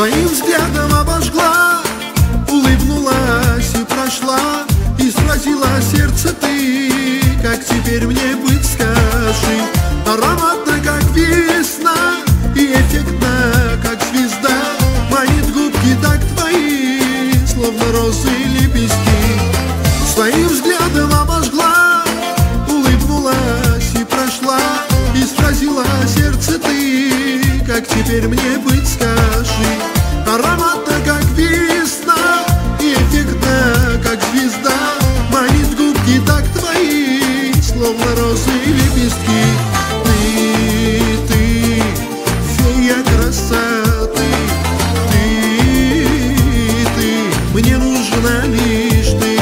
Своим взглядом обожгла, улыбнулась и прошла, и сразила сердце ты. Как теперь мне быть, скажи? Ароматно, как весна, и эффектно, как звезда, манит губки так твои, словно розы и лепестки. Своим взглядом обожгла, улыбнулась и прошла, и сразила сердце ты. Как теперь мне быть, скажи? Ароматно, как весна, и эффектно, как звезда, манит губки так твои, словно розы и лепестки. Ты, фея красоты, ты, мне нужна лишь ты.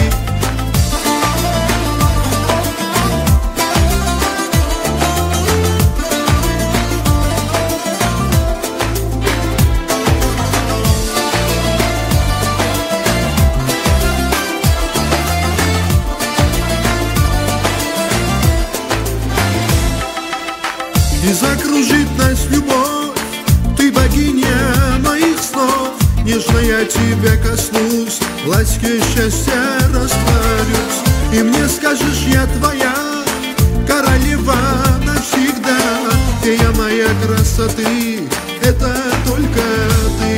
И закружит нас любовь, ты богиня моих снов. Нежно я тебя коснусь, в ласке счастья растворюсь. И мне скажешь, я твоя королева навсегда. Фея моя красоты, это только ты.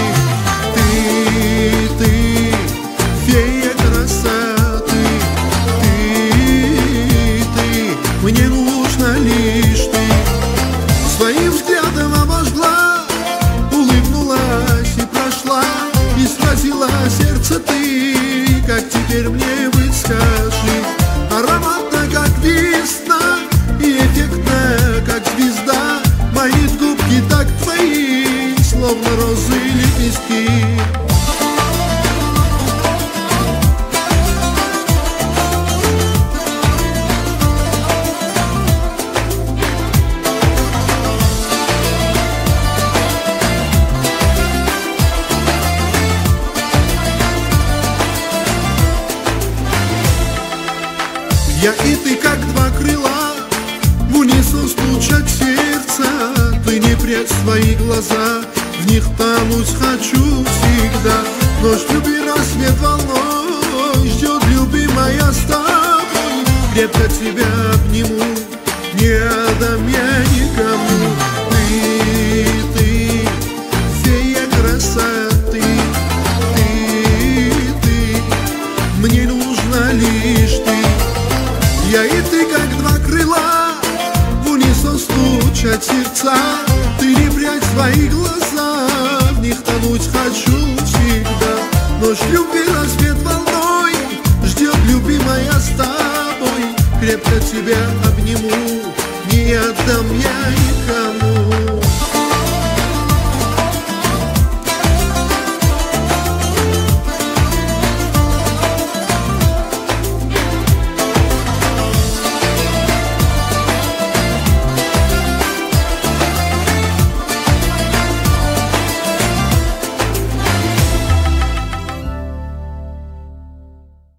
Ты, фея красоты, ты, мне нужна лишь ты. Своим взглядом обожгла, улыбнулась и прошла, и сразила сердце ты. Как теперь мне быть, скажи? Ароматно, как весна, и эффектно, как звезда, манит губки так твои, словно розы и лепестки. Я и ты, как два крыла, в унисон стучат сердца. Ты не прячь свои глаза, в них тонуть хочу всегда. Ночь любви, рассвет волной ждет, любимая, с тобой. Крепко тебя обниму, не отдам я никому. Ты, фея красоты, ты, мне нужна лишь ты. Я и ты, как два крыла, в унисон стучат сердца. Ты не прячь свои глаза, в них тонуть хочу всегда. Ночь любви, рассвет волной ждет, любимая, с тобой. Крепко тебя обниму, не отдам я никому.